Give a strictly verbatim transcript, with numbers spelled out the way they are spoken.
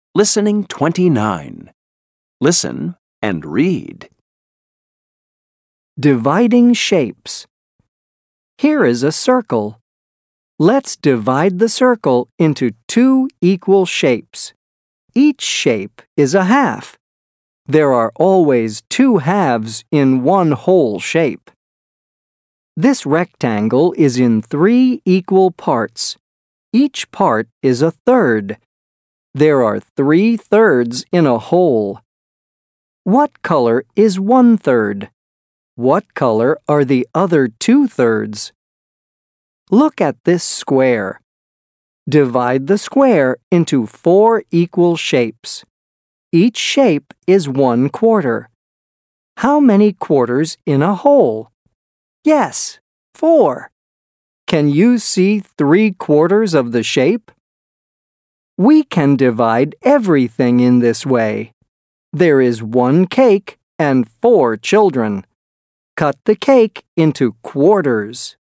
Listening twenty-nine. Listen and read. Dividing shapes. Here is a circle. Let's divide the circle into two equal shapes. Each shape is a half. There are always two halves in one whole shape. This rectangle is in three equal parts. Each part is a third. There are three thirds in a whole. What color is one third? What color are the other two thirds? Look at this square. Divide the square into four equal shapes. Each shape is one quarter. How many quarters in a whole? Yes, four. Can you see three quarters of the shape? We can divide everything in this way. There is one cake and four children. Cut the cake into quarters.